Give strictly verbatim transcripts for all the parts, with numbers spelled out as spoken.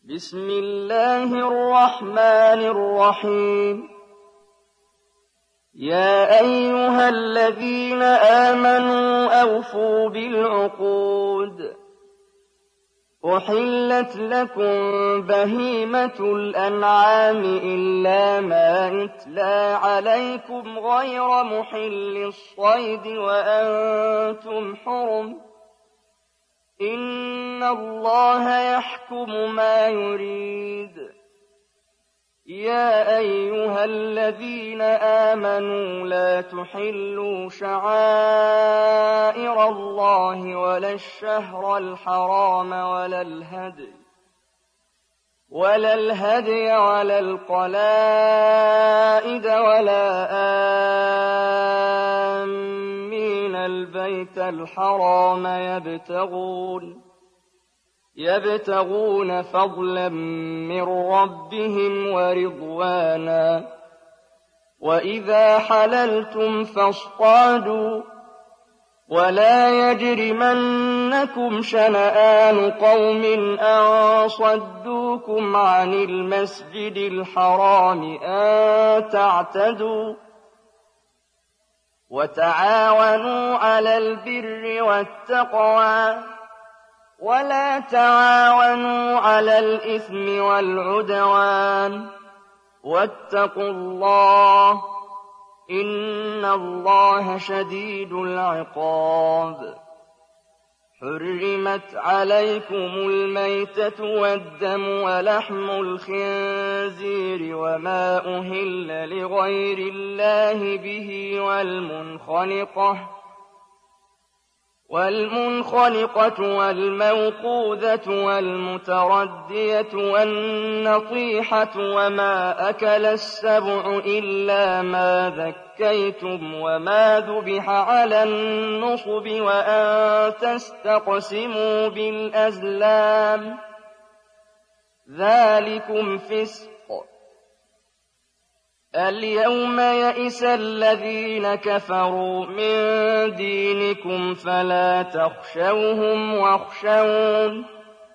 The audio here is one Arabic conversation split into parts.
بسم الله الرحمن الرحيم يا أيها الذين آمنوا أوفوا بالعقود أحلت لكم بهيمة الأنعام إلا ما يتلى عليكم غير محل الصيد وأنتم حرم إن الله يحكم ما يريد يا أيها الذين آمنوا لا تحلوا شعائر الله ولا الشهر الحرام ولا الهدي ولا الهدي ولا القلائد ولا آمين البيت الحرام يبتغون يبتغون فضلا من ربهم ورضوانا وإذا حللتم فاصطادوا ولا يجرمنكم شنآن قوم أن صدوكم عن المسجد الحرام أن تعتدوا وتعاونوا على البر والتقوى ولا تعاونوا على الإثم والعدوان واتقوا الله إن الله شديد العقاب حرمت عليكم الميتة والدم ولحم الخنزير وما أهل لغير الله به والمنخنقة والمنخنقة والموقوذة والمتردية والنطيحة وما أكل السبع إلا ما ذكيتم وما ذبح على النصب وأن تستقسموا بالأزلام ذلكم فسق اليوم يئس الذين كفروا من دينكم فلا تخشوهم واخشون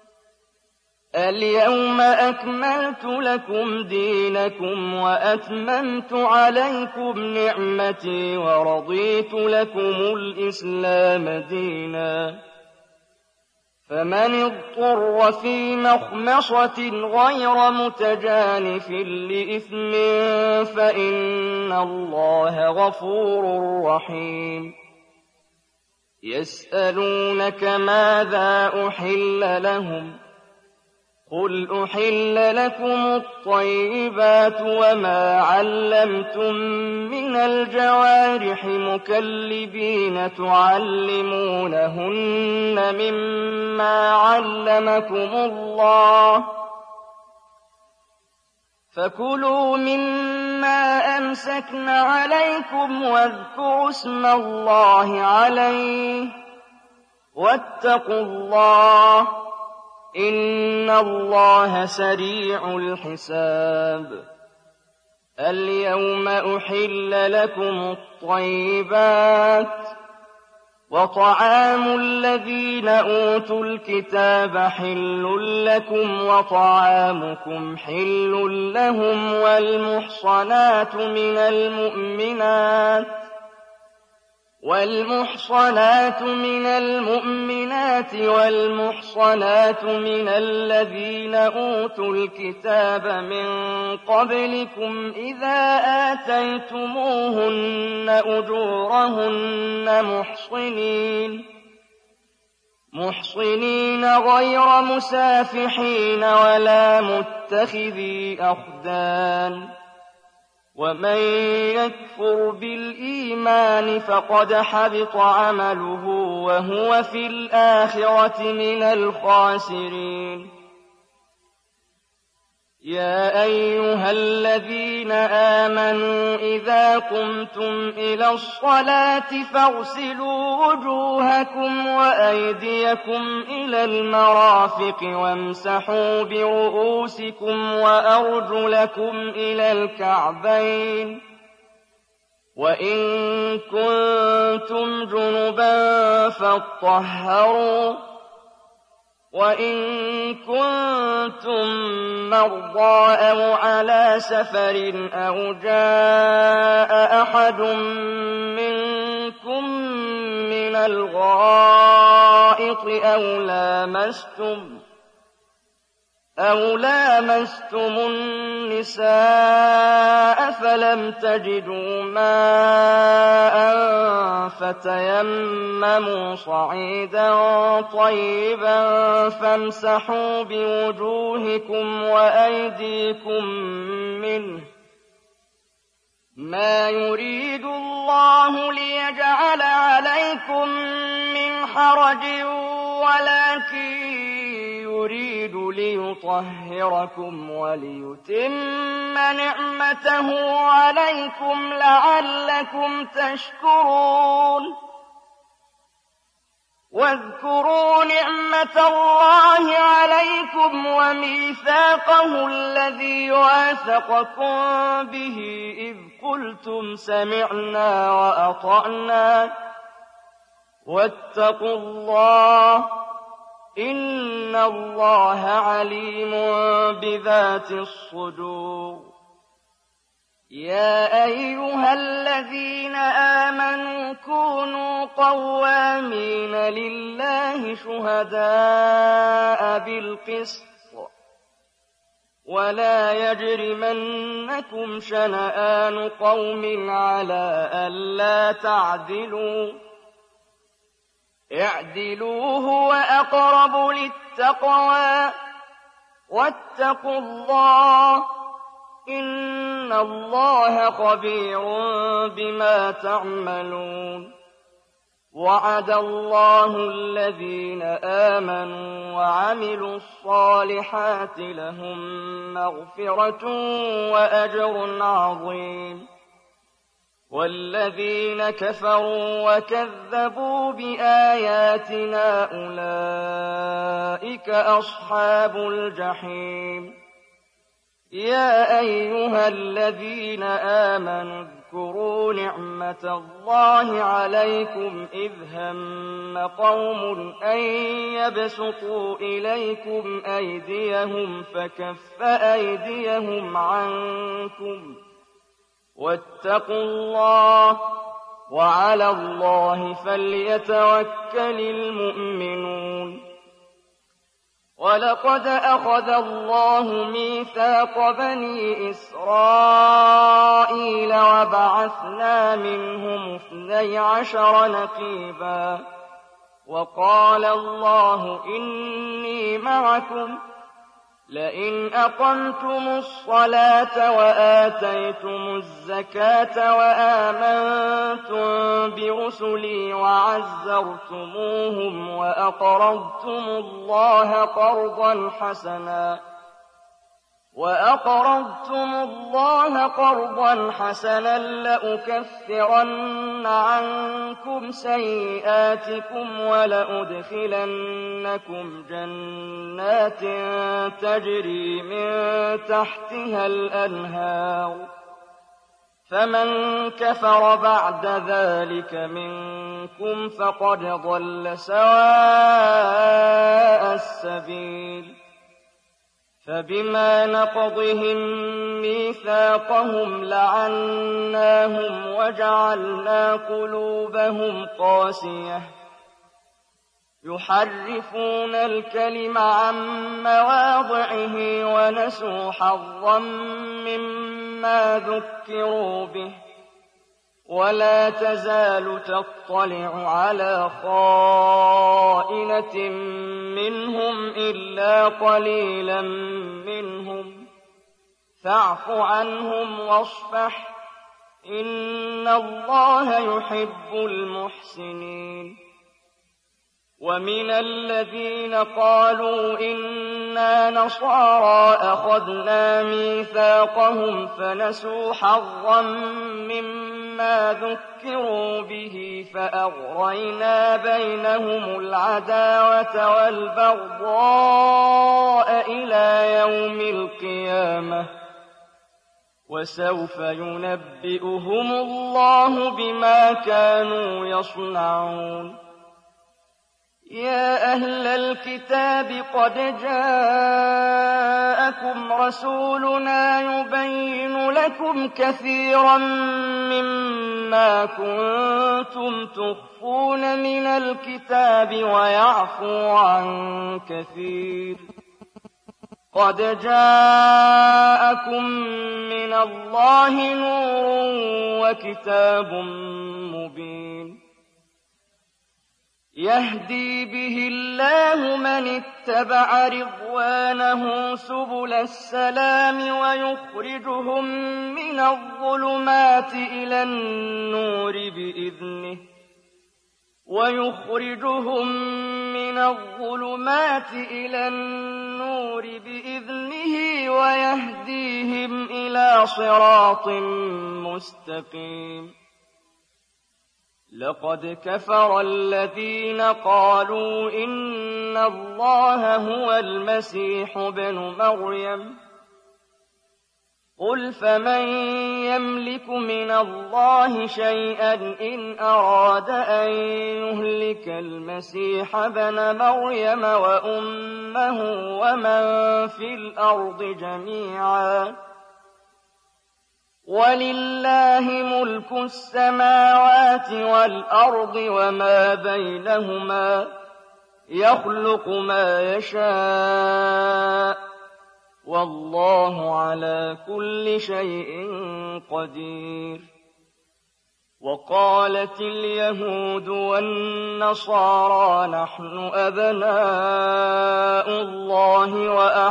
اليوم أكملت لكم دينكم وأتممت عليكم نعمتي ورضيت لكم الإسلام دينا فمن اضطر في مخمصة غير متجانف لإثم فإن الله غفور رحيم يسألونك ماذا أحل لهم قل أحل لكم الطيبات وما علمتم من الجوارح مكلبين تعلمونهن مما علمكم الله فكلوا مما أمسكن عليكم واذكروا اسم الله عليه واتقوا الله إن الله سريع الحساب اليوم أحل لكم الطيبات وطعام الذين أوتوا الكتاب حل لكم وطعامكم حل لهم والمحصنات من المؤمنات والمحصنات من المؤمنات والمحصنات من الذين أوتوا الكتاب من قبلكم إذا آتيتموهن أجورهن محصنين محصنين غير مسافحين ولا متخذي أخدان ومن يكفر بالإيمان فقد حبط عمله وهو في الآخرة من الخاسرين يا أيها الذين آمنوا إذا قمتم إلى الصلاة فاغسلوا وجوهكم وأيديكم إلى المرافق وامسحوا برؤوسكم وأرجلكم إلى الكعبين وإن كنتم جنبا فاطهروا وإن كنتم كنتم مرضى أو على سفر أو جاء أحد منكم من الغائط أو لامستم أو لامستم النساء فلم تجدوا ماء فتيمموا صعيدا طيبا فامسحوا بوجوهكم وأيديكم منه ما يريد الله ليجعل عليكم من حرج ولكن يريد ليطهركم وليتم نعمته عليكم لعلكم تشكرون واذكروا نعمة الله عليكم وميثاقه الذي واثقكم به إذ قلتم سمعنا وأطعنا واتقوا الله إن الله عليم بذات الصدور يا أيها الذين آمنوا كونوا قوامين لله شهداء بالقسط ولا يجرمنكم شنآن قوم على ألا تعدلوا اعدلوا هو أقرب للتقوى واتقوا الله إن الله خبير بما تعملون وعد الله الذين آمنوا وعملوا الصالحات لهم مغفرة وأجر عظيم والذين كفروا وكذبوا بآياتنا أولئك أصحاب الجحيم يا أيها الذين آمنوا اذكروا نعمة الله عليكم إذ هم قوم أن يبسطوا إليكم أيديهم فكف أيديهم عنكم واتقوا الله وعلى الله فليتوكل المؤمنون ولقد أخذ الله ميثاق بني إسرائيل وبعثنا منهم اثني عشر نقيبا وقال الله إني معكم لئن أقمتم الصلاة وآتيتم الزكاة وآمنتم برسلي وعزرتموهم وأقرضتم الله قرضا حسنا وأقرضتم الله قرضا حسنا لأكفرن عنكم سيئاتكم ولأدخلنكم جنات تجري من تحتها الأنهار فمن كفر بعد ذلك منكم فقد ضل سواء السبيل فبما نقضهم ميثاقهم لعناهم وجعلنا قلوبهم قاسية يحرفون الكلم عن مواضعه ونسوا حظا مما ذكروا به ولا تزال تطلع على خائنة منهم إلا قليلا منهم فاعف عنهم واصفح إن الله يحب المحسنين ومن الذين قالوا إنا نصارى أخذنا ميثاقهم فنسوا حظا مما ذكروا به فأغرينا بينهم العداوة والبغضاء إلى يوم القيامة وسوف ينبئهم الله بما كانوا يصنعون يا أهل الكتاب قد جاءكم رسولنا يبين لكم كثيرا مما كنتم تخفون من الكتاب ويعفو عن كثير. قد جاءكم من الله نور وكتاب مبين يهدي به الله من اتبع رضوانه سبل السلام ويخرجهم من الظلمات إلى النور بإذنه ويخرجهم من الظلمات إلى النور بإذنه ويهديهم إلى صراط مستقيم. لقد كفر الذين قالوا إن الله هو المسيح ابن مريم قل فمن يملك من الله شيئا إن أراد أن يهلك المسيح ابن مريم وأمه ومن في الأرض جميعا ولله ملك السماوات والأرض وما بينهما يخلق ما يشاء والله على كل شيء قدير. وقالت اليهود والنصارى نحن أبناء الله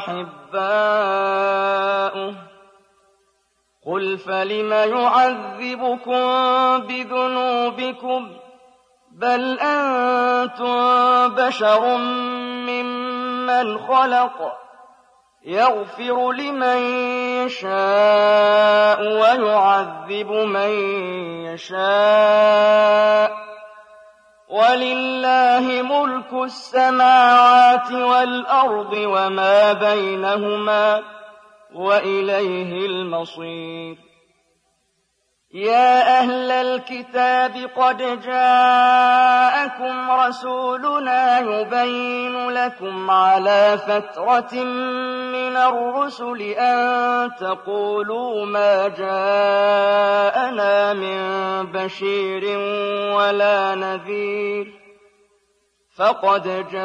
وأحباؤه قل فلم يعذبكم بذنوبكم بل أنتم بشر ممن خلق يغفر لمن يشاء ويعذب من يشاء ولله ملك السماوات والأرض وما بينهما وإليه المصير. يا أهل الكتاب قد جاءكم رسولنا يبين لكم على فترة من الرسل أن تقولوا ما جاءنا من بشير ولا نذير فقد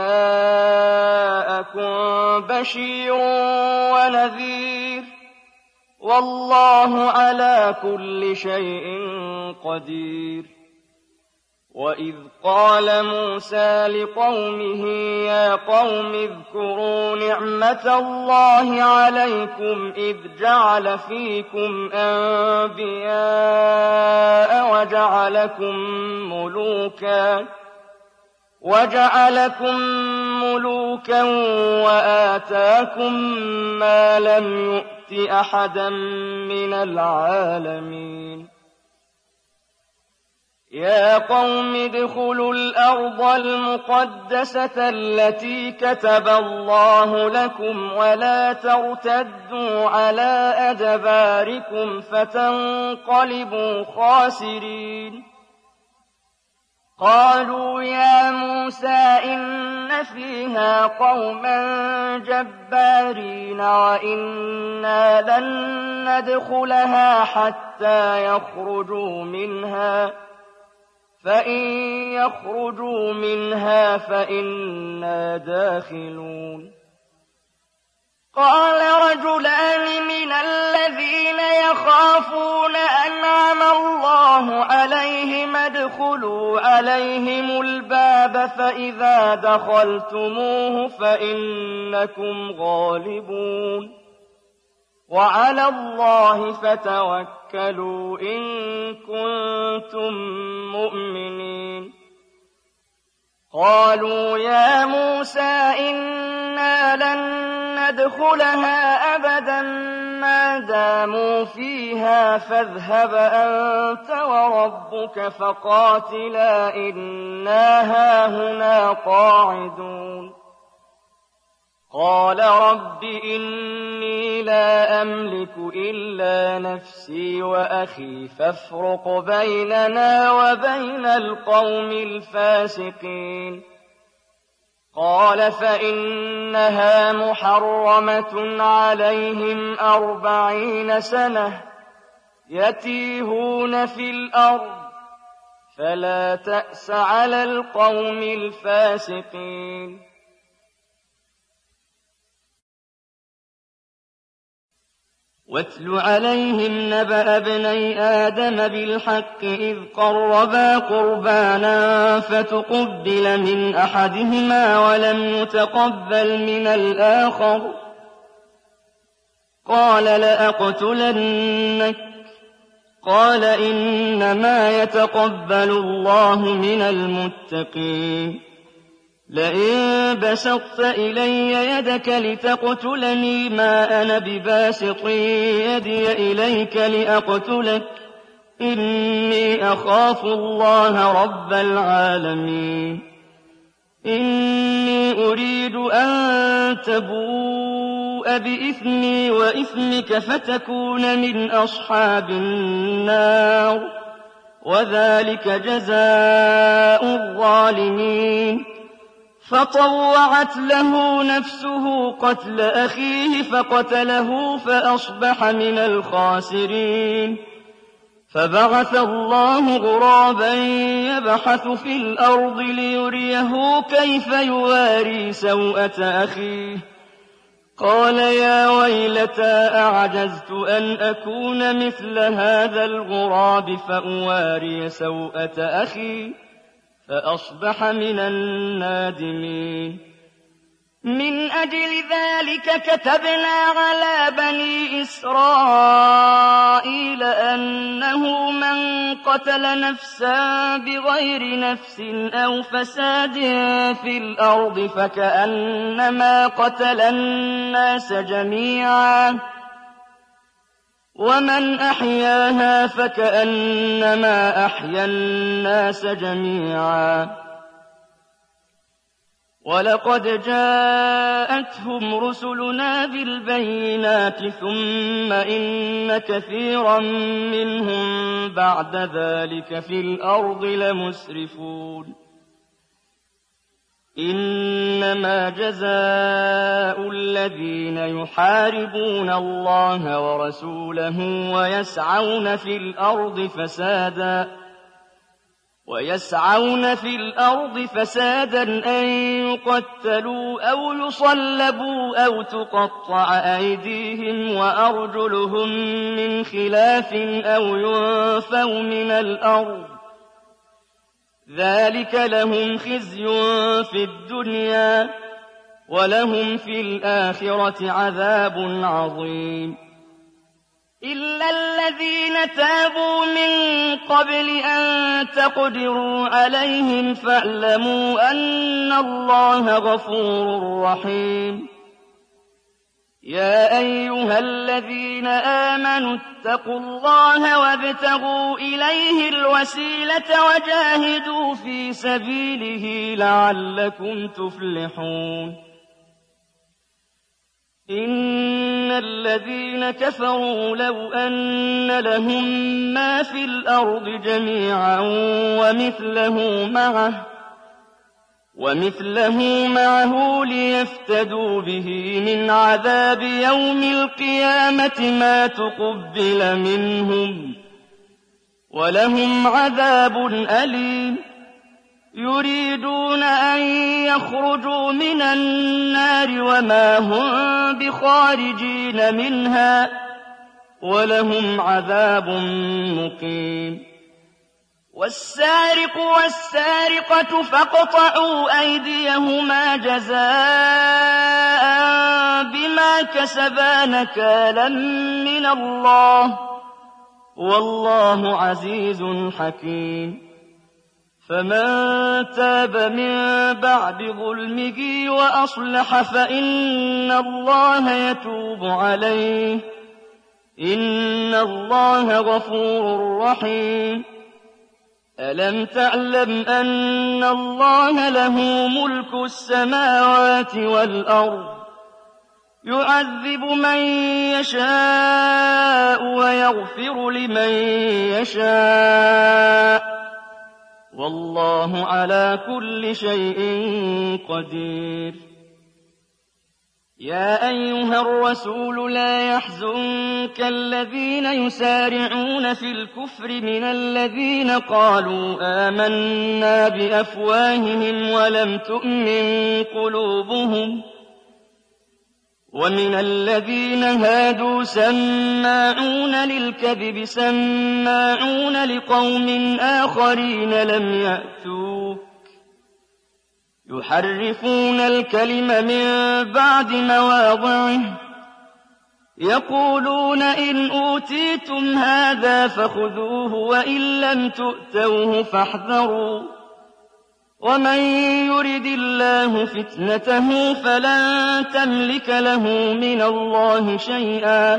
جاءكم بشير ونذير والله على كل شيء قدير. وإذ قال موسى لقومه يا قوم اذكروا نعمة الله عليكم إذ جعل فيكم أنبياء وجعلكم ملوكا وجعلكم ملوكا وآتاكم ما لم يؤت أحدا من العالمين. يا قوم ادخلوا الأرض المقدسة التي كتب الله لكم ولا ترتدوا على أدباركم فتنقلبوا خاسرين. قالوا يا موسى إن فيها قوما جبارين وإنا لن ندخلها حتى يخرجوا منها فإن يخرجوا منها فإنا داخلون. قال رجلان من الذين يخافون أنعم الله عليهم ادخلوا عليهم الباب فإذا دخلتموه فإنكم غالبون وعلى الله فتوكلوا إن كنتم مؤمنين. قالوا يا موسى إنا لن ندخلها أبدا ما داموا فيها فاذهب أنت وربك فقاتلا إنا هاهنا قاعدون. قال رب إني لا أملك إلا نفسي وأخي فافرق بيننا وبين القوم الفاسقين. قال فإنها محرمة عليهم أربعين سنة يتيهون في الأرض فلا تأس على القوم الفاسقين. واتل عليهم نبأ ابني آدم بالحق إذ قربا قربانا فتقبل من أحدهما ولم يتقبل من الآخر قال لأقتلنك قال إنما يتقبل الله من المتقين. لئن بسطت إلي يدك لتقتلني ما أنا بباسط يدي إليك لأقتلك إني أخاف الله رب العالمين. إني أريد أن تبوء بإثمي وإثمك فتكون من أصحاب النار وذلك جزاء الظالمين. فطوعت له نفسه قتل أخيه فقتله فأصبح من الخاسرين. فبعث الله غرابا يبحث في الأرض ليريه كيف يواري سوءة أخيه قال يا ويلتى أعجزت أن أكون مثل هذا الغراب فأواري سوءة أخي فأصبح من النادمين. من أجل ذلك كتبنا على بني إسرائيل أنه من قتل نفسا بغير نفس أو فساد في الأرض فكأنما قتل الناس جميعا ومن أحياها فكأنما أحيا الناس جميعا. ولقد جاءتهم رسلنا بالبينات ثم إن كثيرا منهم بعد ذلك في الأرض لمسرفون. إنما جزاء الذين يحاربون الله ورسوله ويسعون في الأرض فسادا ويسعون في الأرض فسادا أن يقتلوا أو يصلبوا أو تقطع أيديهم وأرجلهم من خلاف أو ينفوا من الأرض ذلك لهم خزي في الدنيا ولهم في الآخرة عذاب عظيم. إلا الذين تابوا من قبل أن تقدروا عليهم فاعلموا أن الله غفور رحيم. يا أيها الذين آمنوا اتقوا الله وابتغوا إليه الوسيلة وجاهدوا في سبيله لعلكم تفلحون. إن الذين كفروا لو أن لهم ما في الأرض جميعا ومثله معه ومثله معه ليفتدوا به من عذاب يوم القيامة ما تقبل منهم ولهم عذاب أليم. يريدون أن يخرجوا من النار وما هم بخارجين منها ولهم عذاب مقيم. والسارق والسارقة فاقطعوا أيديهما جزاء بما كسبا نكالا من الله والله عزيز حكيم. فمن تاب من بعد ظلمه وأصلح فإن الله يتوب عليه إن الله غفور رحيم. ألم تعلم أن الله له ملك السماوات والأرض يعذب من يشاء ويغفر لمن يشاء والله على كل شيء قدير. يا أيها الرسول لا يحزنك الذين يسارعون في الكفر من الذين قالوا آمنا بأفواههم ولم تؤمن قلوبهم، ومن الذين هادوا سماعون للكذب سماعون لقوم آخرين لم يأتوك يحرفون الكلم من بعد مواضعه، يقولون إن أوتيتم هذا فخذوه وإن لم تؤتوه فاحذروا، ومن يرد الله فتنته فلن تملك له من الله شيئا.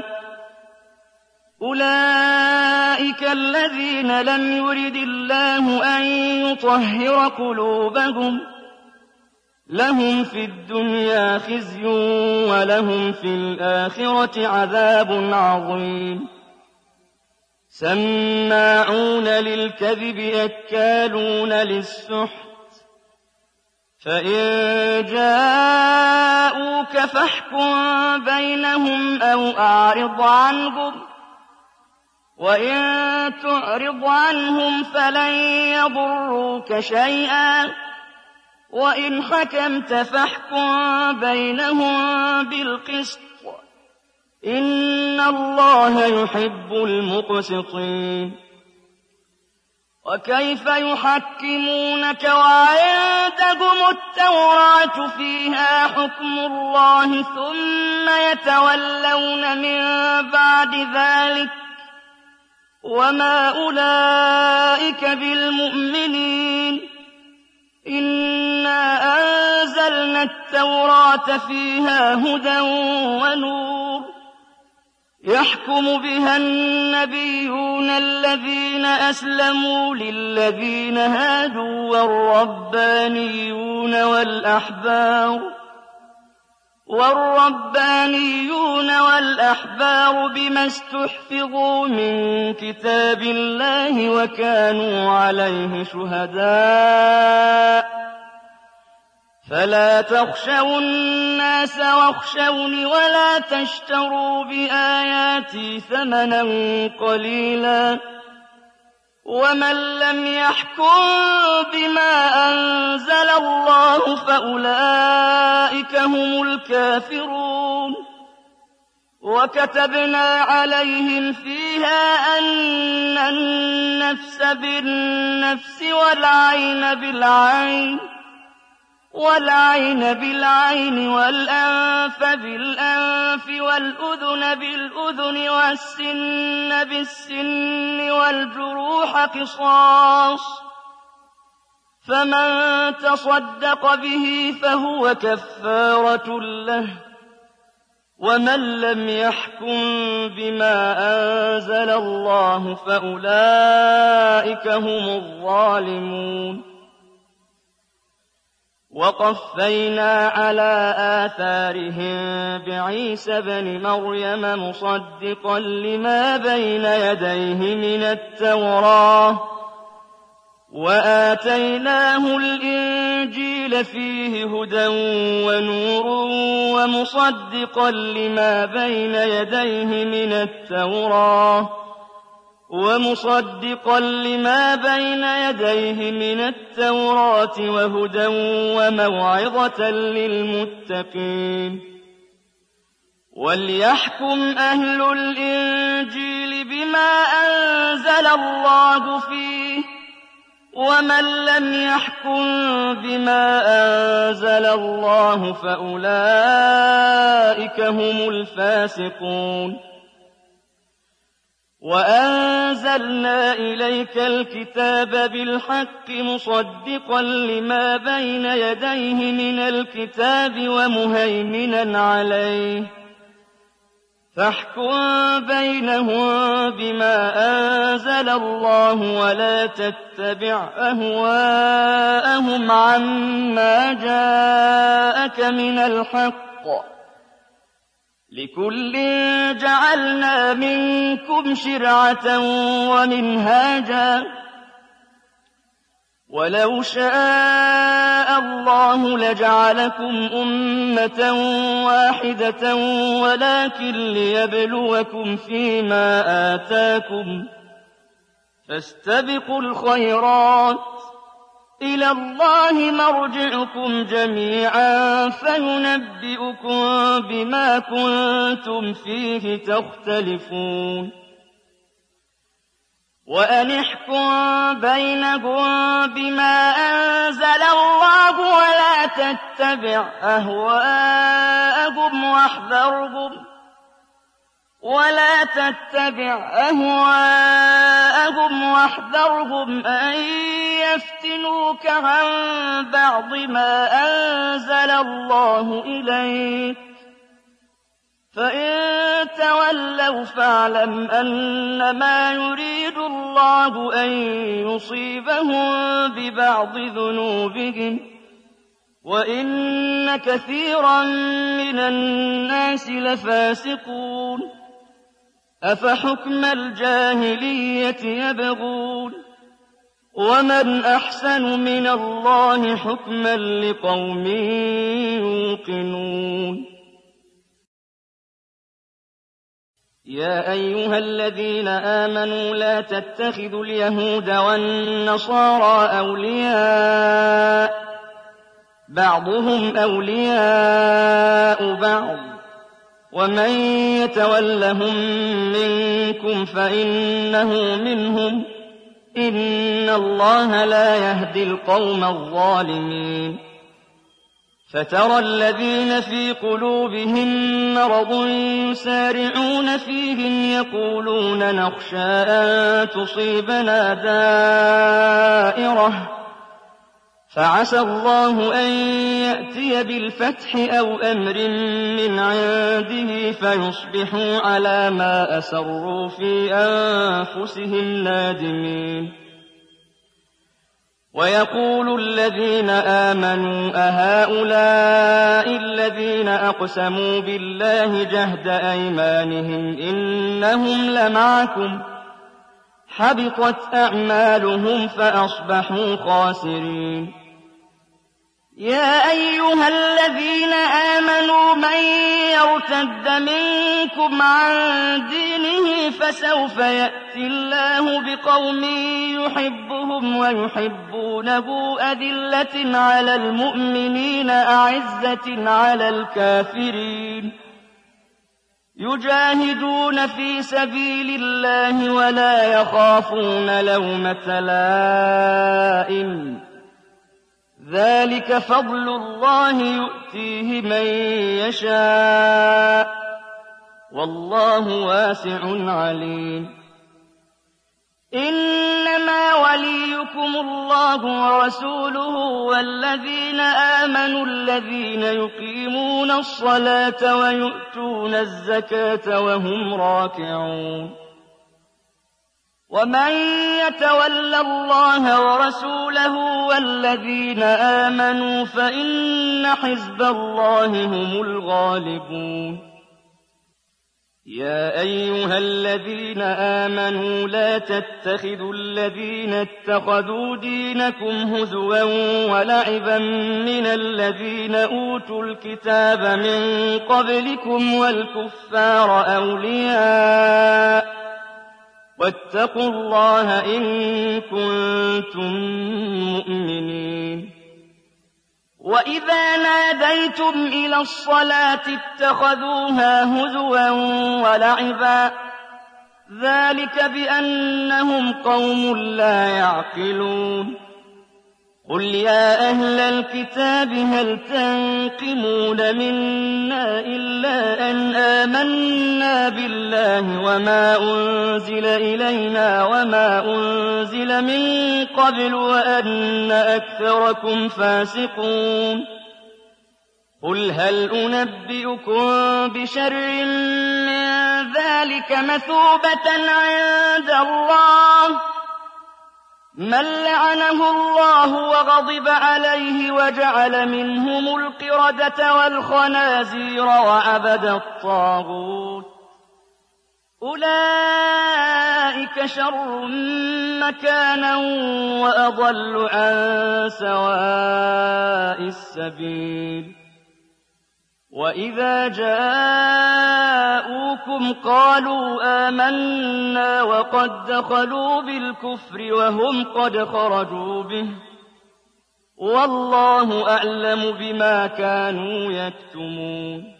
أولئك الذين لم يرد الله أن يطهر قلوبهم، لهم في الدنيا خزي ولهم في الآخرة عذاب عظيم. سماعون للكذب أكالون للسحت، فإن جاءوك فاحكم بينهم أو أعرض عنهم، وإن تعرض عنهم فلن يضروك شيئا، وإن حكمت فاحكم بينهم بالقسط، إن الله يحب المقسطين. وكيف يحكمونك وعندهم التوراة فيها حكم الله ثم يتولون من بعد ذلك وما أولئك بالمؤمنين. إنا أنزلنا التوراة فيها هدى ونور يحكم بها النبيون الذين أسلموا للذين هادوا والربانيون والأحبار والربانيون والأحبار بما استحفظوا من كتاب الله وكانوا عليه شهداء. فلا تخشوا الناس واخشوني ولا تشتروا بآياتي ثمنا قليلا، ومن لم يحكم بما أنزل الله فأولئك هم الكافرون. وكتبنا عليهم فيها أن النفس بالنفس والعين بالعين والعين بالعين والأنف بالأنف والأذن بالأذن والسن بالسن والجروح قصاص، فمن تصدق به فهو كفارة له، ومن لم يحكم بما أنزل الله فأولئك هم الظالمون. وقفينا على آثارهم بعيسى ابن مريم مصدقا لما بين يديه من التوراة، وآتيناه الإنجيل فيه هدى ونور ومصدقا لما بين يديه من التوراة ومصدقا لما بين يديه من التوراة وهدى وموعظة للمتقين. وليحكم أهل الإنجيل بما أنزل الله فيه، ومن لم يحكم بما أنزل الله فأولئك هم الفاسقون. وأنزلنا إليك الكتاب بالحق مصدقا لما بين يديه من الكتاب ومهيمنا عليه، فاحكم بينهم بما أنزل الله ولا تتبع أهواءهم عما جاءك من الحق، لكل جعلنا منكم شرعة ومنهاجا وَلَوْ شَاءَ اللَّهُ لَجَعَلَكُمْ أُمَّةً وَاحِدَةً وَلَٰكِن لِّيَبْلُوَكُمْ فِيمَا آتَاكُمْ ۖ فَاسْتَبِقُوا الْخَيْرَاتِ ۚ إِلَى اللَّهِ مَرْجِعُكُمْ جَمِيعًا فَيُنَبِّئُكُم بِمَا كُنتُمْ فِيهِ تَخْتَلِفُونَ وَأَنِ احْكُم بَيْنَهُم بِمَا أَنزَلَ اللَّهُ وَلَا تَتَّبِعْ أَهْوَاءَهُمْ وَاحْذَرْهُمْ وَلَا تَتَّبِعْ أَهْوَاءَهُمْ وَاحْذَرْهُمْ أَن يَفْتِنُوكَ عَن بَعْضِ مَا أَنزَلَ اللَّهُ إِلَيْكَ ۖ فَإِن تَوَلَّوْا فَاعْلَمْ أَنَّمَا يُرِيدُ اللَّهُ أَن يُصِيبَهُم بِبَعْضِ ذُنُوبِهِمْ ۗ وَإِنَّ كَثِيرًا مِّنَ النَّاسِ لَفَاسِقُونَ أَفَحُكْمَ الْجَاهِلِيَّةِ يَبْغُونَ وَمَنْ أَحْسَنُ مِنَ اللَّهِ حُكْمًا لِّقَوْمٍ يُوقِنُونَ يَا أَيُّهَا الَّذِينَ آمَنُوا لَا تَتَّخِذُوا الْيَهُودَ وَالنَّصَارَىٰ أَوْلِيَاءَ ۘ بَعْضُهُمْ أَوْلِيَاءُ بَعْضٍ ۚ وَمَن يَتَوَلَّهُم مِّنكُمْ فَإِنَّهُ مِنْهُمْ ۗ إِنَّ اللَّهَ لَا يَهْدِي الْقَوْمَ الظَّالِمِينَ فَتَرَى الَّذِينَ فِي قُلُوبِهِم مَّرَضٌ يُسَارِعُونَ فِيهِمْ يَقُولُونَ نَخْشَىٰ أَن تُصِيبَنَا دَائِرَةٌ ۚ فَعَسَى اللَّهُ أَن يَأْتِيَ بِالْفَتْحِ أَوْ أَمْرٍ مِّنْ عِندِهِ فَيُصْبِحُوا عَلَىٰ مَا أَسَرُّوا فِي أَنفُسِهِمْ نَادِمِينَ وَيَقُولُ الَّذِينَ آمَنُوا أَهَٰؤُلَاءِ الَّذِينَ أَقْسَمُوا بِاللَّهِ جَهْدَ أَيْمَانِهِمْ إِنَّهُمْ لَمَعَكُمْ ۚ حَبِطَتْ أَعْمَالُهُمْ فَأَصْبَحُوا خَاسِرِينَ يَا أَيُّهَا الَّذِينَ آمَنُوا مَن يَرْتَدَّ مِنكُمْ عَن دِينِهِ فَسَوْفَ يَأْتِي اللَّهُ بِقَوْمٍ يُحِبُّهُمْ وَيُحِبُّونَهُ أَذِلَّةٍ عَلَى الْمُؤْمِنِينَ أَعِزَّةٍ عَلَى الْكَافِرِينَ يُجَاهِدُونَ فِي سَبِيلِ اللَّهِ وَلَا يَخَافُونَ لَوْمَةَ لَائِمٍ ۚ ذَٰلِكَ فَضْلُ اللَّهِ يُؤْتِيهِ مَن يَشَاءُ ۚ وَاللَّهُ وَاسِعٌ عَلِيمٌ إِنَّمَا وَلِيُّكُمُ اللَّهُ وَرَسُولُهُ وَالَّذِينَ آمَنُوا الَّذِينَ يُقِيمُونَ الصَّلَاةَ وَيُؤْتُونَ الزَّكَاةَ وَهُمْ رَاكِعُونَ وَمَن يَتَوَلَّ اللَّهَ وَرَسُولَهُ وَالَّذِينَ آمَنُوا فَإِنَّ حِزْبَ اللَّهِ هُمُ الْغَالِبُونَ يَا أَيُّهَا الَّذِينَ آمَنُوا لَا تَتَّخِذُوا الَّذِينَ اتَّخَذُوا دِينَكُمْ هُزُوًا وَلَعِبًا مِّنَ الَّذِينَ أُوتُوا الْكِتَابَ مِن قَبْلِكُمْ وَالْكُفَّارَ أَوْلِيَاءَ ۚ وَاتَّقُوا اللَّهَ إِن كُنتُم مُّؤْمِنِينَ وَإِذَا نَادَيْتُمْ إِلَى الصَّلَاةِ اتَّخَذُوهَا هُزُوًا وَلَعِبًا ۚ ذَٰلِكَ بِأَنَّهُمْ قَوْمٌ لَّا يَعْقِلُونَ قُلْ يَا أَهْلَ الْكِتَابِ هَلْ تَنقِمُونَ مِنَّا إِلَّا أَنْ آمَنَّا بِاللَّهِ وَمَا أُنزِلَ إِلَيْنَا وَمَا أُنزِلَ مِن قَبْلُ وَأَنَّ أَكْثَرَكُمْ فَاسِقُونَ قُلْ هَلْ أُنَبِّئُكُم بِشَرٍّ مِّن ذَٰلِكَ مَثُوبَةً عِندَ اللَّهِ مَن لَّعَنَهُ اللَّهُ وَغَضِبَ عَلَيْهِ وَجَعَلَ مِنْهُمُ الْقِرَدَةَ وَالْخَنَازِيرَ وَعَبَدَ الطَّاغُوتَ أولئك شر مكانا وأضل عن سواء السبيل وإذا جاءوكم قالوا آمنا وقد دخلوا بالكفر وهم قد خرجوا به والله أعلم بما كانوا يكتمون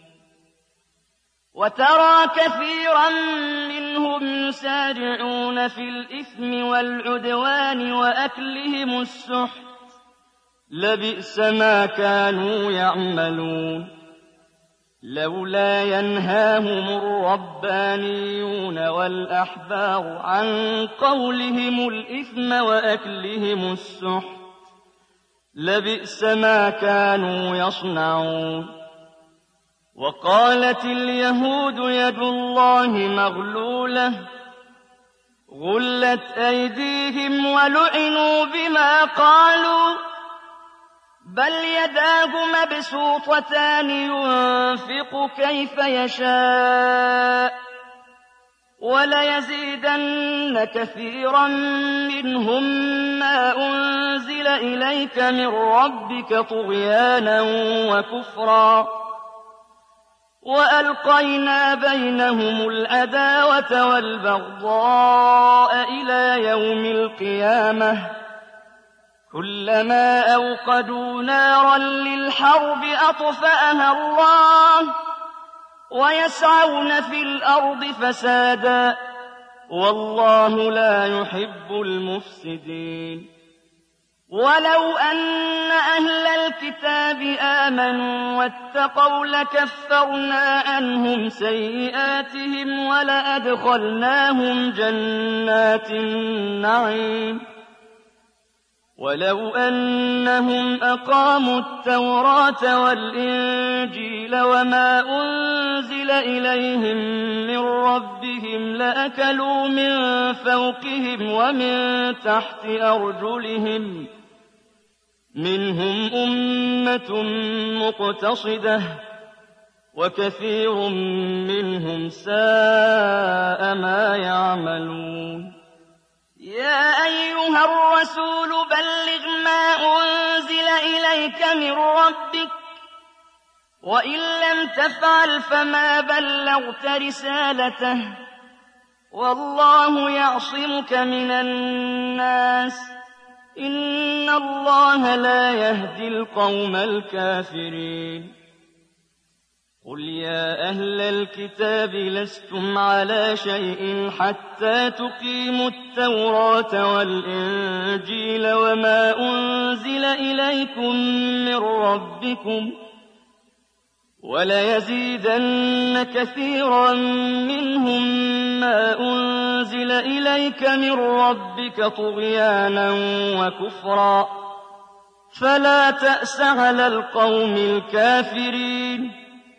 وترى كثيرا منهم يسارعون في الإثم والعدوان وأكلهم السحت لبئس ما كانوا يعملون لولا ينهاهم الربانيون والأحبار عن قولهم الإثم وأكلهم السحت لبئس ما كانوا يصنعون وقالت اليهود يد الله مغلولة غلت أيديهم ولعنوا بما قالوا بل يداه مبسوطتان ينفق كيف يشاء وليزيدن كثيرا منهم ما أنزل إليك من ربك طغيانا وكفرا وألقينا بينهم العداوة والبغضاء إلى يوم القيامة كلما أوقدوا نارا للحرب أطفأها الله ويسعون في الأرض فسادا والله لا يحب المفسدين ولو أن أهل الكتاب آمنوا واتقوا لكفرنا عنهم سيئاتهم ولأدخلناهم جنات النعيم ولو أنهم أقاموا التوراة والإنجيل وما أنزل إليهم من ربهم لأكلوا من فوقهم ومن تحت أرجلهم منهم أمة مقتصدة وكثير منهم ساء ما يعملون يا أيها الرسول بلغ ما أنزل إليك من ربك وإن لم تفعل فما بلغت رسالته والله يعصمك من الناس إن الله لا يهدي القوم الكافرين قل يا أهل الكتاب لستم على شيء حتى تقيموا التوراة والإنجيل وما أنزل إليكم من ربكم وليزيدن كثيرا منهم ما أنزل إليك من ربك طغيانا وكفرا فلا تأس على القوم الكافرين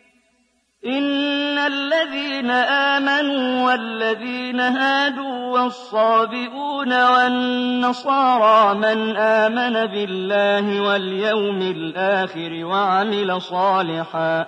إن الذين آمنوا والذين هادوا والصابئون والنصارى من آمن بالله واليوم الآخر وعمل صالحا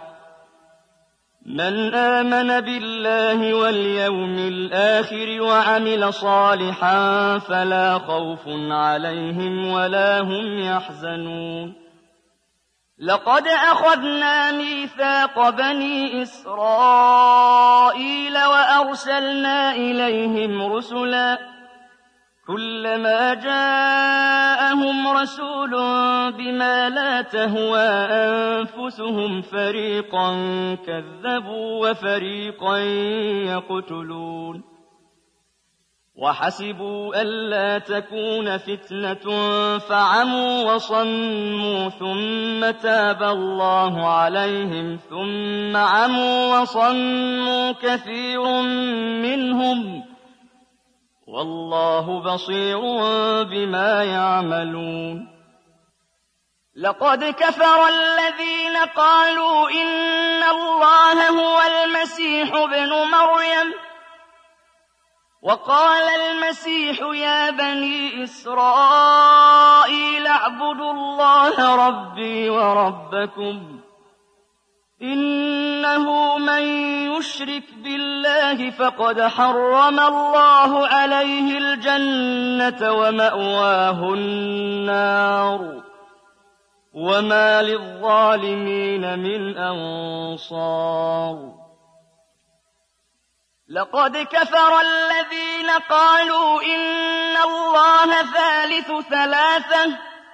من آمن بالله واليوم الآخر وعمل صالحا فلا خوف عليهم ولا هم يحزنون لقد أخذنا ميثاق بني إسرائيل وأرسلنا إليهم رسلا كلما جاءهم رسول بما لا تهوى أنفسهم فريقا كذبوا وفريقا يقتلون وحسبوا ألا تكون فتنة فعموا وصموا ثم تاب الله عليهم ثم عموا وصموا كثير منهم والله بصير بما يعملون لقد كفر الذين قالوا إن الله هو المسيح ابن مريم وقال المسيح يا بني إسرائيل اعبدوا الله ربي وربكم إنه من يشرك بالله فقد حرم الله عليه الجنة ومأواه النار وما للظالمين من أنصار لقد كفر الذين قالوا إن الله ثالث ثلاثة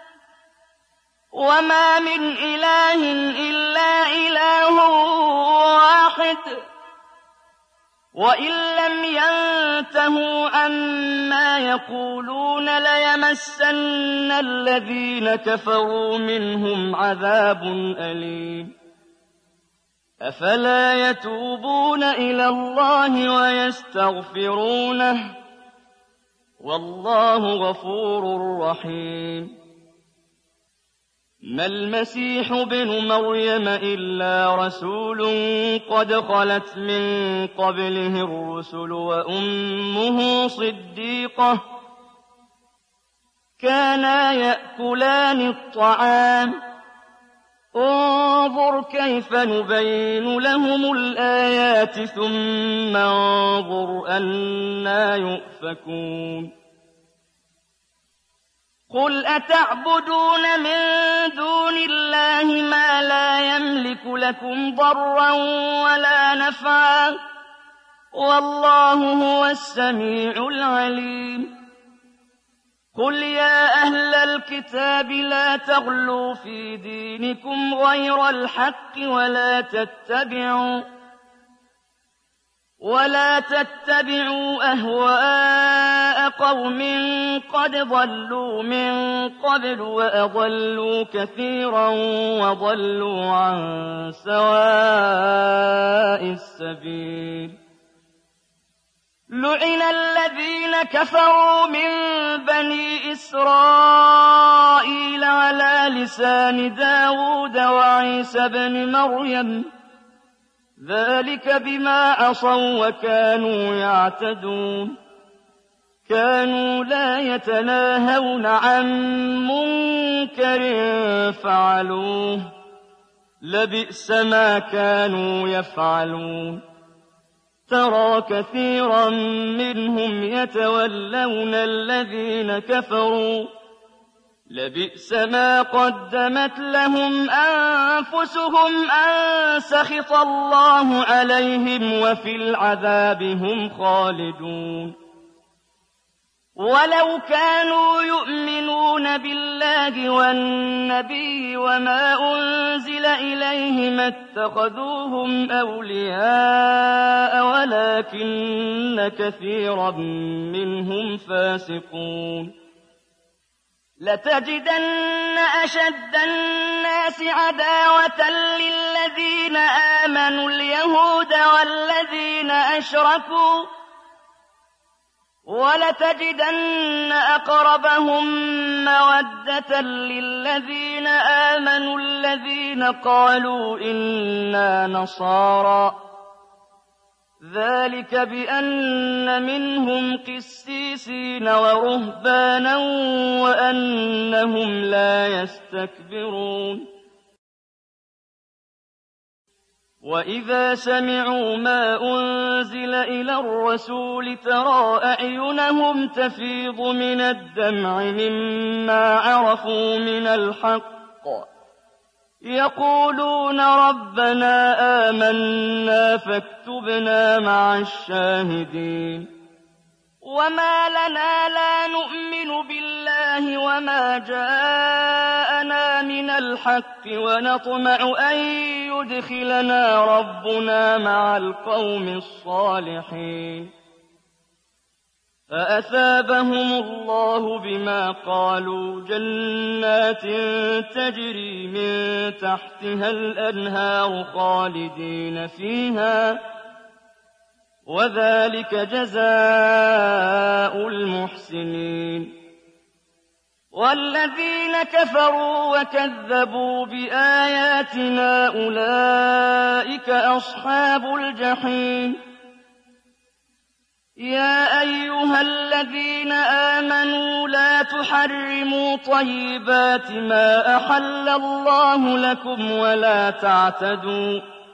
وما من إله إلا إله واحد وإن لم ينتهوا عما يقولون ليمسن الذين كفروا منهم عذاب أليم أفلا يتوبون إلى الله ويستغفرونه والله غفور رحيم ما المسيح ابن مريم إلا رسول قد خلت من قبله الرسل وأمه صديقة كانا يأكلان الطعام انظر كيف نبين لهم الآيات ثم انظر أنى يؤفكون قل أتعبدون من دون الله ما لا يملك لكم ضرا ولا نفعا والله هو السميع العليم قل يا أهل الكتاب لا تغلوا في دينكم غير الحق ولا تتبعوا ولا تتبعوا أهواء قوم قد ضلوا من قبل وأضلوا كثيرا وضلوا عن سواء السبيل لعن الذين كفروا من بني إسرائيل على لسان داود وعيسى بن مريم ذلك بما عصوا وكانوا يعتدون كانوا لا يتناهون عن منكر فعلوه لبئس ما كانوا يفعلون ترى كثيرا منهم يتولون الذين كفروا لبئس ما قدمت لهم أنفسهم أن سخط الله عليهم وفي العذاب هم خالدون ولو كانوا يؤمنون بالله والنبي وما أنزل إليه ما اتخذوهم أولياء ولكن كثيرا منهم فاسقون لتجدن أشد الناس عداوة للذين آمنوا اليهود والذين أشركوا ولتجدن أقربهم مودة للذين آمنوا الذين قالوا إنا نصارى ذلك بأن منهم قسيسين ورهبانا وأنهم لا يستكبرون وإذا سمعوا ما أنزل إلى الرسول ترى أعينهم تفيض من الدمع مما عرفوا من الحق يقولون ربنا آمنا فاكتبنا مع الشاهدين وما لنا لا نؤمن بالله وما جاءنا من الحق ونطمع أن يدخلنا ربنا مع القوم الصالحين فأثابهم الله بما قالوا جنات تجري من تحتها الأنهار خالدين فيها وذلك جزاء المحسنين والذين كفروا وكذبوا بآياتنا أولئك أصحاب الجحيم يا أيها الذين آمنوا لا تحرموا طيبات ما أحل الله لكم ولا تعتدوا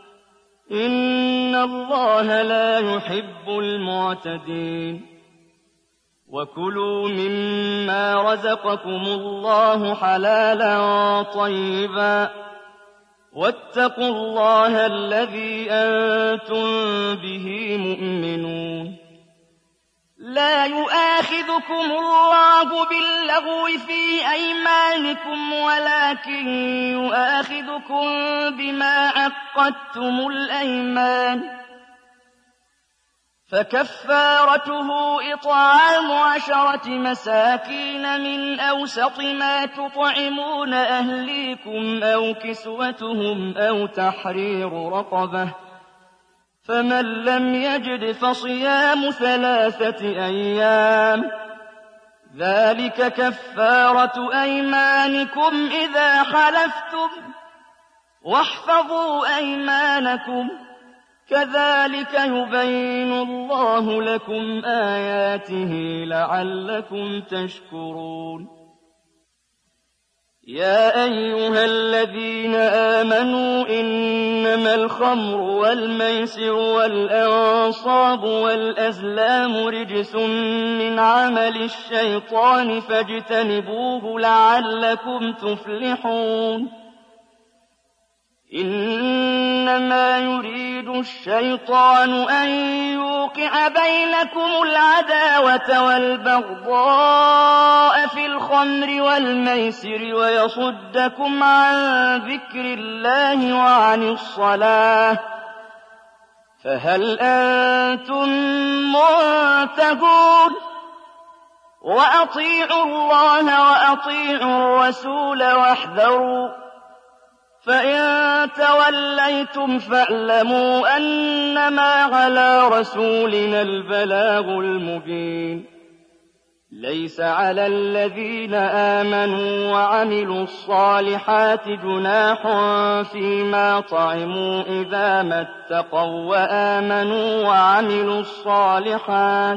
إن الله لا يحب المعتدين وكلوا مما رزقكم الله حلالا طيبا واتقوا الله الذي أنتم به مؤمنون لا يؤاخذكم الله باللغو في أيمانكم ولكن يؤاخذكم بما عقدتم الأيمان فكفارته إطعام عشرة مساكين من أوسط ما تطعمون أهليكم أو كسوتهم أو تحرير رقبة فمن لم يجد فصيام ثلاثة أيام ذلك كفارة أيمانكم إذا حلفتم واحفظوا أيمانكم كذلك يبين الله لكم آياته لعلكم تشكرون يا أيها الذين آمنوا إنما الخمر والميسر والأنصاب والأزلام رجس من عمل الشيطان فاجتنبوه لعلكم تفلحون إنما يريد الشيطان أن يوقع بينكم العداوة والبغضاء في الخمر والميسر ويصدكم عن ذكر الله وعن الصلاة فهل أنتم منتهون وأطيعوا الله وأطيعوا الرسول واحذروا فإن توليتم فاعلموا أنما على رسولنا البلاغ المبين ليس على الذين آمنوا وعملوا الصالحات جناح فيما طعموا إذا ما اتقوا وآمنوا وعملوا الصالحات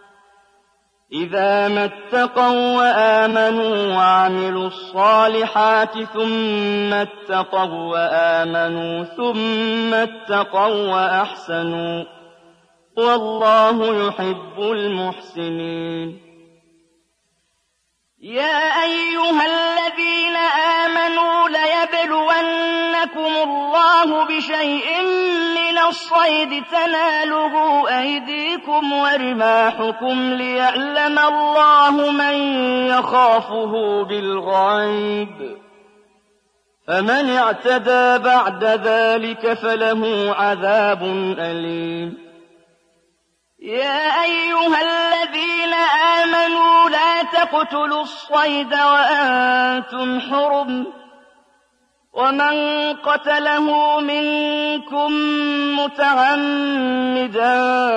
إذا ما اتقوا وآمنوا وعملوا الصالحات ثم اتقوا وآمنوا ثم اتقوا وأحسنوا والله يحب المحسنين يا أيها الذين آمنوا ليبلونكم الله بشيء من الصيد تناله أيديكم ورماحكم ليعلم الله من يخافه بالغيب فمن اعتدى بعد ذلك فله عذاب أليم يا أيها الذين آمنوا لا تقتلوا الصيد وأنتم حرم ومن قتله منكم متعمدا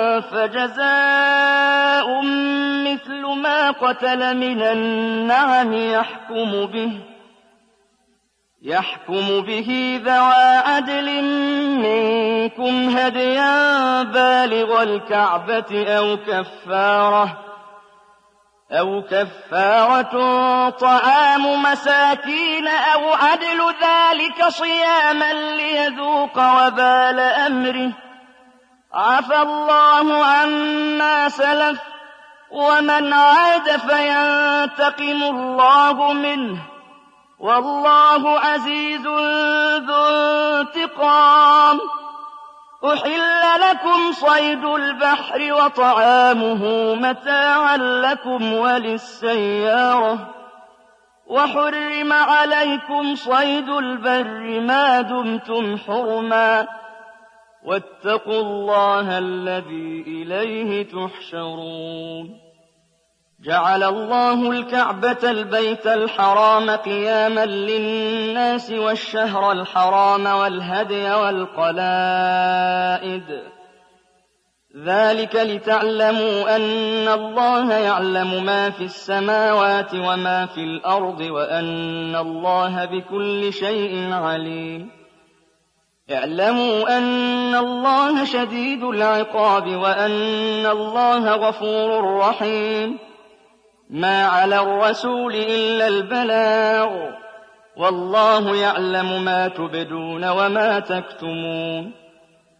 فجزاء مثل ما قتل من النعم يحكم به يحكم به ذوى عدل منكم هديا بالغ الكعبة أو كفارة أو كفارة طعام مساكين أو عدل ذلك صياما ليذوق وبال أمره عفى الله عما سلف ومن عاد فينتقم الله منه والله عزيز ذو انتقام أحل لكم صيد البحر وطعامه متاعا لكم وللسيارة وحرم عليكم صيد البر ما دمتم حرما واتقوا الله الذي إليه تحشرون جعل الله الكعبة البيت الحرام قياما للناس والشهر الحرام والهدي والقلائد ذلك لتعلموا أن الله يعلم ما في السماوات وما في الأرض وأن الله بكل شيء عليم اعلموا أن الله شديد العقاب وأن الله غفور رحيم ما على الرسول إلا البلاغ والله يعلم ما تبدون وما تكتمون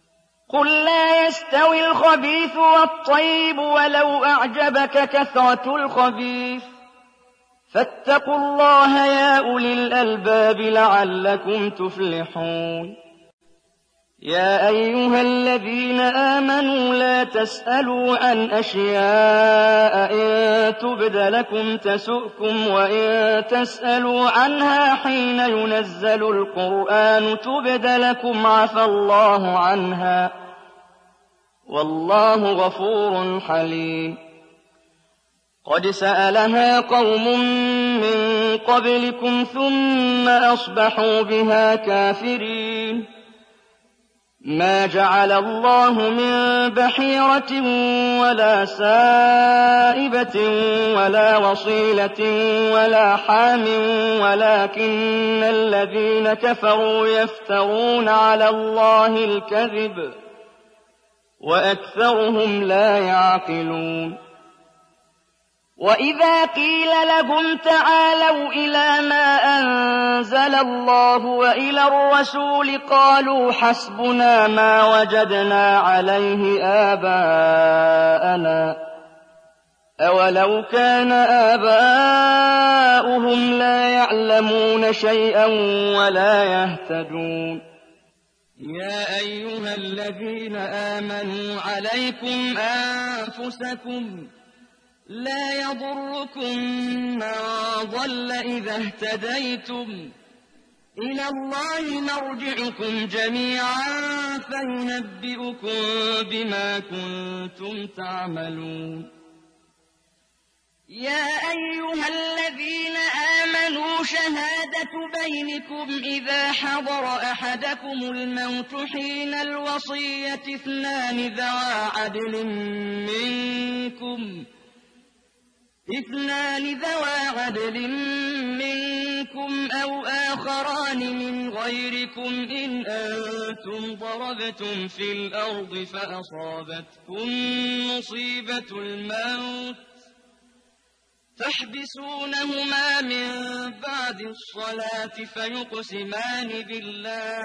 قل لا يستوي الخبيث والطيب ولو أعجبك كثرة الخبيث فاتقوا الله يا أولي الألباب لعلكم تفلحون يا أيها الذين آمنوا لا تسألوا عن أشياء إن تبد لكم تسؤكم وإن تسألوا عنها حين ينزل القرآن تبد لكم عفى الله عنها والله غفور حليم قد سألها قوم من قبلكم ثم أصبحوا بها كافرين ما جعل الله من بحيرة ولا سائبة ولا وصيلة ولا حام ولكن الذين كفروا يفترون على الله الكذب وأكثرهم لا يعقلون وإذا قيل لهم تعالوا إلى ما أنزل الله وإلى الرسول قالوا حسبنا ما وجدنا عليه آباءنا أولو كان آباؤهم لا يعلمون شيئا ولا يهتدون يا أيها الذين آمنوا عليكم أنفسكم لا يضركم من ضل إذا اهتديتم إلى الله مرجعكم جميعا فينبئكم بما كنتم تعملون يا أيها الذين آمنوا شهادة بينكم إذا حضر أحدكم الموت حين الوصية اثنان ذوى عدل منكم اثنان ذوى عدل منكم أو آخران من غيركم إن أنتم ضربتم في الأرض فأصابتكم مصيبة الموت تحبسونهما من بعد الصلاة فيقسمان بالله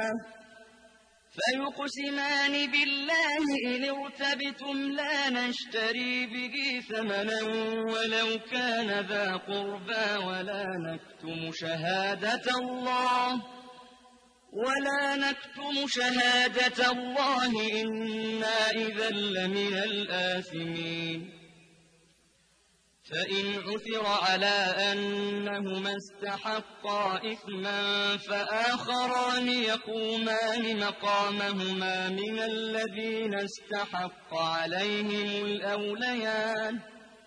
فيقسمان بالله إن ارتبتم لا نشتري به ثمنا ولو كان ذا قربى ولا نكتم شهادة الله ولا نكتم شهادة الله إنا إذا لمن الآثمين فإن عثر على أنهما استحقا إثما فآخران يقومان مقامهما من الذين استحق عليهم الأوليان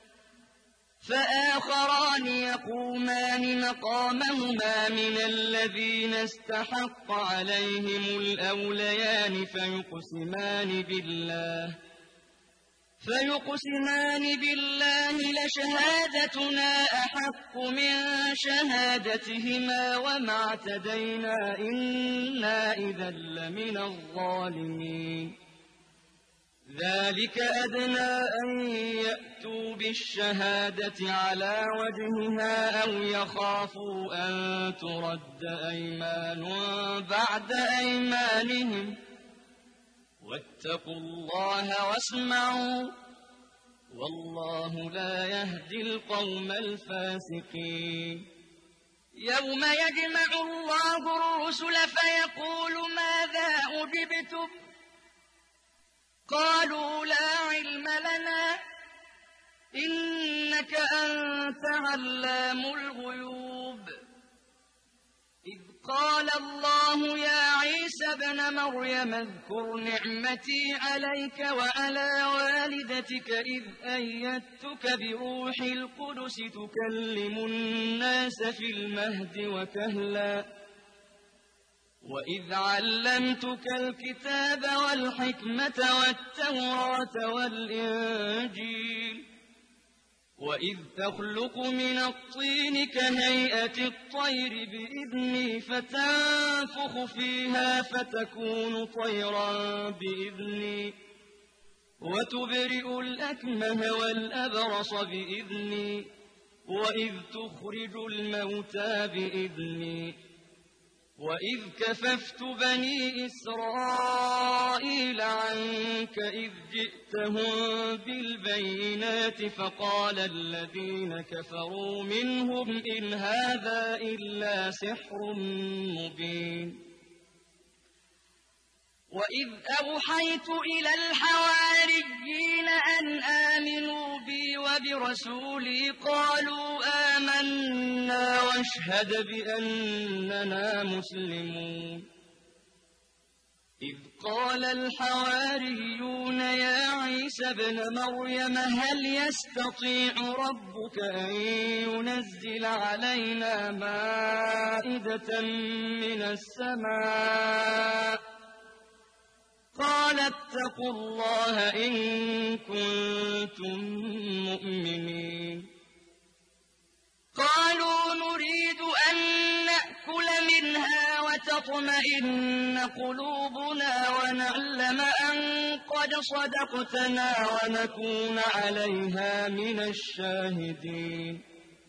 فآخران يقومان مقامهما من الذين استحق عليهم الأوليان فيقسمان بالله فيقسمان بالله لشهادتنا أحق من شهادتهما وما اعتدينا إنا إذا لمن الظالمين ذلك أدنى أن يأتوا بالشهادة على وجهها أو يخافوا أن ترد أيمان بعد أيمانهم واتقوا الله واسمعوا والله لا يهدي القوم الفاسقين يوم يجمع الله الرسل فيقول ماذا أجبتم قالوا لا علم لنا إنك أنت علام الغيوب إذ قال الله يا عيسى ابن مريم اذكر نعمتي عليك وعلى والدتك إذ أيدتك بروح القدس تكلم الناس في المهد وكهلا وإذ علمتك الكتاب والحكمة والتوراة والإنجيل وإذ تخلق من الطين كهيئة الطير بإذني فتنفخ فيها فتكون طيرا بإذني وتبرئ الأكمه والأبرص بإذني وإذ تخرج الموتى بإذني وإذ كففت بني إسرائيل عنك إذ جئتهم بالبينات فقال الذين كفروا منهم إن هذا إلا سحر مبين وإذ أوحيت إلى الحواريين أن آمنوا بي وبرسولي قالوا آمنا واشهد بأننا مسلمون إذ قال الحواريون يا عيسى ابن مريم هل يستطيع ربك أن ينزل علينا مائدة من السماء قال اتقوا الله إن كنتم مؤمنين قالوا نريد أن نأكل منها وتطمئن قلوبنا ونعلم أن قد صدقتنا ونكون عليها من الشاهدين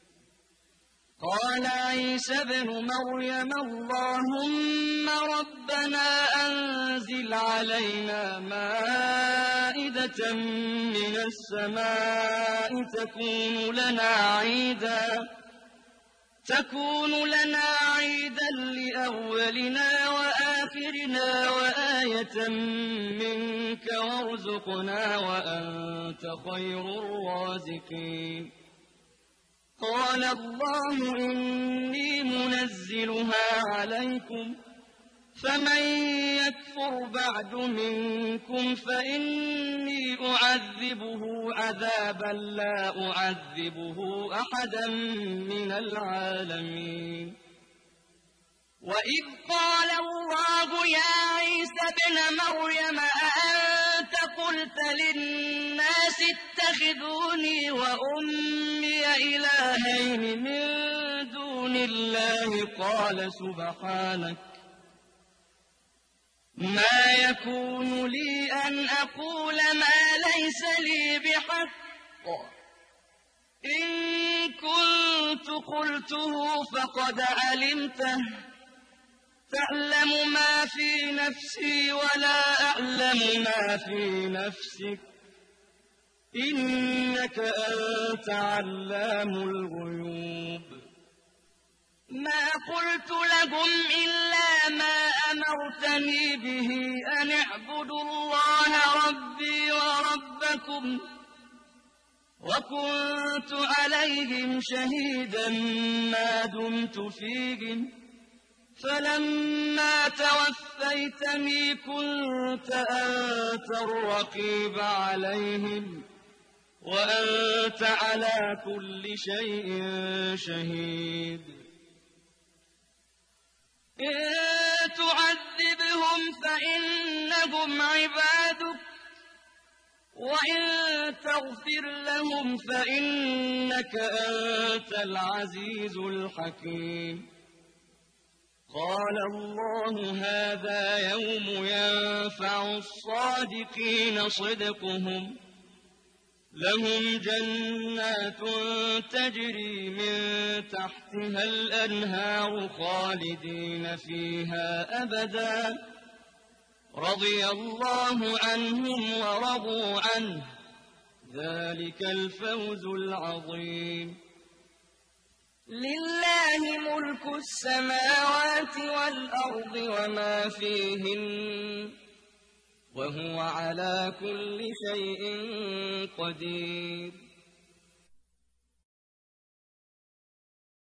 قال عيسى ابن مريم اللهم ربنا أنزل علينا مائدة من السماء تكون لنا عيدا تكون لنا عيدا لأولنا وآخرنا وآية منك وارزقنا وأنت خير الرازقين قال الله إني منزلها عليكم فمن يكفر بعد منكم فإني أعذبه عذابا لا أعذبه أحدا من العالمين وإذ قال الله يا عيسى ابن مريم أأنت قلت للناس اتخذوني وأمي إلهين من دون الله قال سبحانك ما يكون لي أن أقول ما ليس لي بحق إن كنت قلته فقد علمته تعلم ما في نفسي ولا أعلم ما في نفسك إنك أنت علام الغيوب ما قلت لهم إلا ما أمرتني به أن اعبدوا الله ربي وربكم وكنت عليهم شهيدا ما دمت فيهم فلما توفيتني كنت أنت الرقيب عليهم وأنت على كل شيء شهيد إن تعذبهم فإنهم عبادك وإن تغفر لهم فإنك أنت العزيز الحكيم قال الله هذا يوم ينفع الصادقين صدقهم لهم جنات تجري من تحتها الأنهار خالدين فيها أبدا رضي الله عنهم ورضوا عنه ذلك الفوز العظيم لله ملك السماوات والأرض وما فيهن وهو على كل شيء قدير